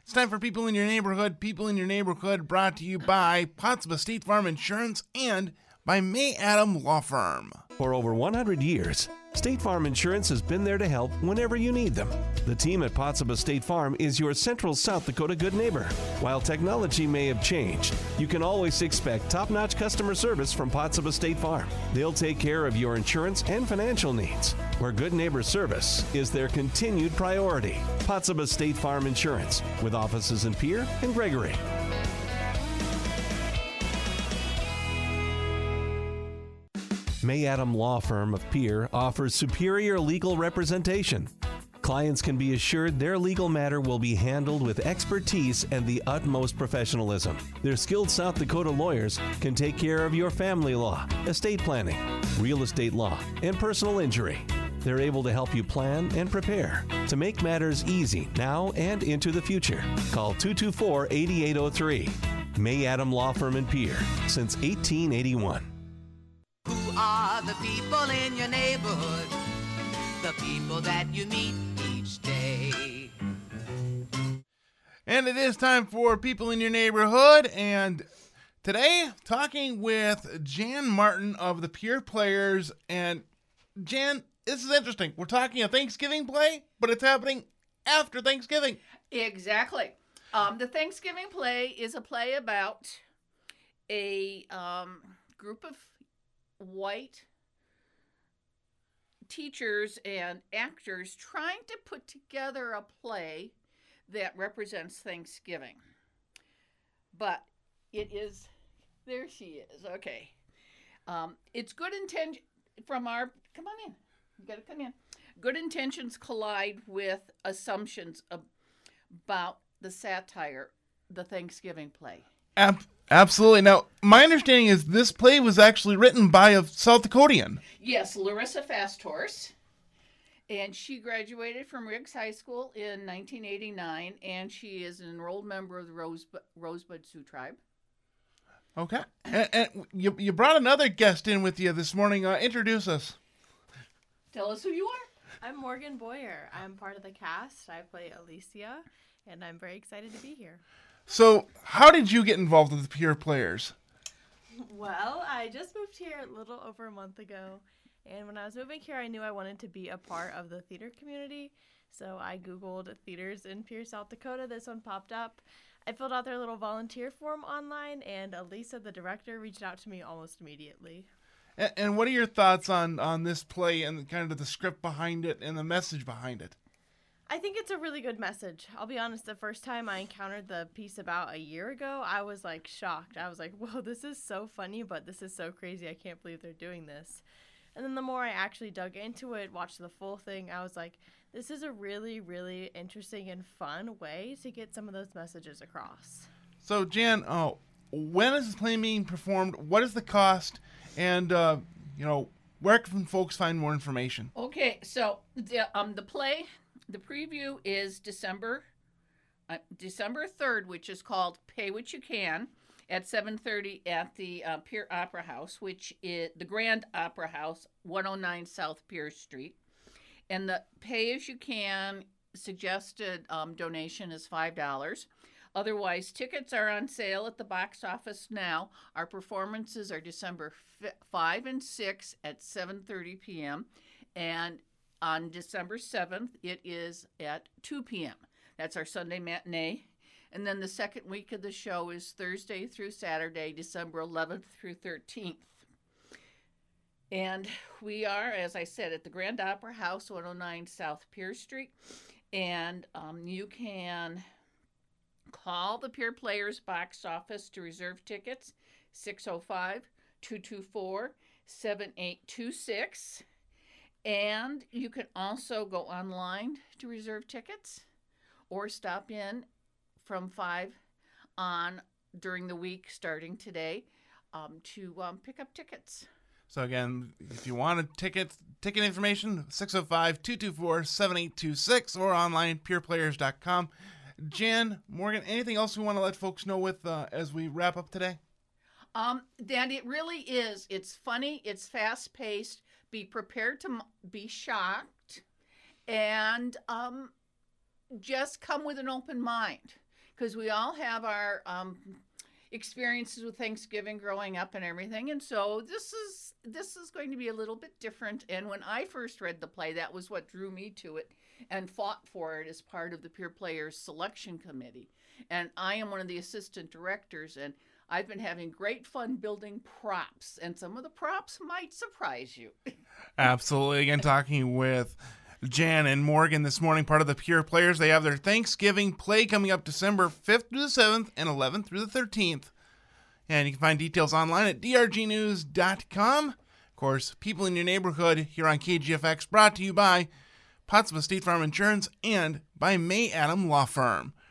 It's time for People in Your Neighborhood. People in Your Neighborhood brought to you by Pottsville State Farm Insurance and by May Adam Law Firm. For over 100 years, State Farm Insurance has been there to help whenever you need them. The team at Pottsville State Farm is your central South Dakota good neighbor. While technology may have changed, you can always expect top-notch customer service from Pottsville State Farm. They'll take care of your insurance and financial needs, where good neighbor service is their continued priority. Pottsville State Farm Insurance, with offices in Pierre and Gregory. May Adam Law Firm of Pierre offers superior legal representation. Clients can be assured their legal matter will be handled with expertise and the utmost professionalism. Their skilled South Dakota lawyers can take care of your family law, estate planning, real estate law, and personal injury. They're able to help you plan and prepare to make matters easy now and into the future. Call 224-8803. May Adam Law Firm in Pierre since 1881. Who are the people in your neighborhood? The people that you meet each day. And it is time for People in Your Neighborhood. And today, talking with Jan Martin of the Pierre Players. And Jan, this is interesting. We're talking a Thanksgiving play, but it's happening after Thanksgiving. Exactly. The Thanksgiving play is a play about a group of white teachers and actors trying to put together a play that represents Thanksgiving. But it is, there she is, okay. It's good intention from our, come on in, you gotta come in. Good intentions collide with assumptions about the satire, the Thanksgiving play. Absolutely. Now, my understanding is this play was actually written by a South Dakotian. Yes, Larissa Fasthorse. And she graduated from Riggs High School in 1989, and she is an enrolled member of the Rosebud Sioux Tribe. Okay. And you brought another guest in with you this morning. Introduce us. Tell us who you are. I'm Morgan Boyer. I'm part of the cast. I play Alicia, and I'm very excited to be here. So, how did you get involved with the Pierre Players? Well, I just moved here a little over a month ago, and when I was moving here, I knew I wanted to be a part of the theater community, so I Googled theaters in Pierre, South Dakota. This one popped up. I filled out their little volunteer form online, and Elisa, the director, reached out to me almost immediately. And what are your thoughts on this play and kind of the script behind it and the message behind it? I think it's a really good message. I'll be honest, the first time I encountered the piece about a year ago, I was like shocked. I was like, whoa, this is so funny, but this is so crazy. I can't believe they're doing this. And then the more I actually dug into it, watched the full thing, I was like, this is a really, really interesting and fun way to get some of those messages across. So, Jan, when is this play being performed? What is the cost? And, where can folks find more information? Okay, so the play, the preview is December 3rd, which is called Pay What You Can, at 7:30 at the Pierre Opera House, which is the Grand Opera House, 109 South Pierre Street. And the Pay As You Can suggested donation is $5. Otherwise, tickets are on sale at the box office now. Our performances are December 5 and 6 at 7:30 p.m. And on December 7th, it is at 2 p.m. That's our Sunday matinee. And then the second week of the show is Thursday through Saturday, December 11th through 13th. And we are, as I said, at the Grand Opera House, 109 South Pierre Street. And you can call the Pierre Players box office to reserve tickets, 605-224-7826. And you can also go online to reserve tickets or stop in from 5 on during the week starting today to pick up tickets. So again, if you want ticket information, 605-224-7826 or online, pierplayers.com. Jan, Morgan, anything else we want to let folks know with as we wrap up today? That it really is. It's funny. It's fast-paced. Be prepared to be shocked, and just come with an open mind. because we all have our experiences with Thanksgiving growing up and everything, and so this is going to be a little bit different. And when I first read the play, that was what drew me to it and fought for it as part of the Peer Players Selection Committee. And I am one of the assistant directors, and I've been having great fun building props, and some of the props might surprise you. Absolutely. Again, talking with Jan and Morgan this morning, part of the Pure Players. They have their Thanksgiving play coming up December 5th through the 7th and 11th through the 13th. And you can find details online at drgnews.com. Of course, People in Your Neighborhood here on KGFX, brought to you by Pottsville State Farm Insurance and by May Adam Law Firm.